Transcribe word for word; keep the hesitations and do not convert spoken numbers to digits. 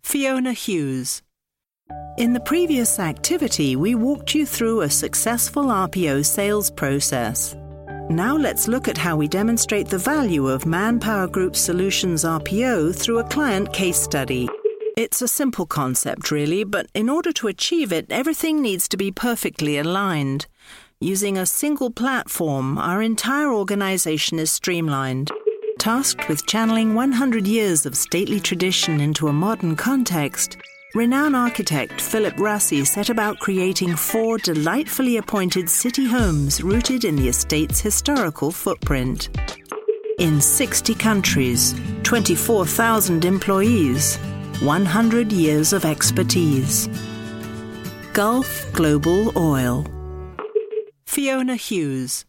Fiona Hughes. In the previous activity, we walked you through a successful R P O sales process. Now let's look at how we demonstrate the value of Manpower Group Solutions R P O through a client case study. It's a simple concept, really, but in order to achieve it, everything needs to be perfectly aligned. Using a single platform, our entire organization is streamlined. Tasked with channeling one hundred years of stately tradition into a modern context, renowned architect Philip Rassi set about creating four delightfully appointed city homes rooted in the estate's historical footprint. In sixty countries, twenty-four thousand employees, one hundred years of expertise. Gulf Global Oil. Fiona Hughes.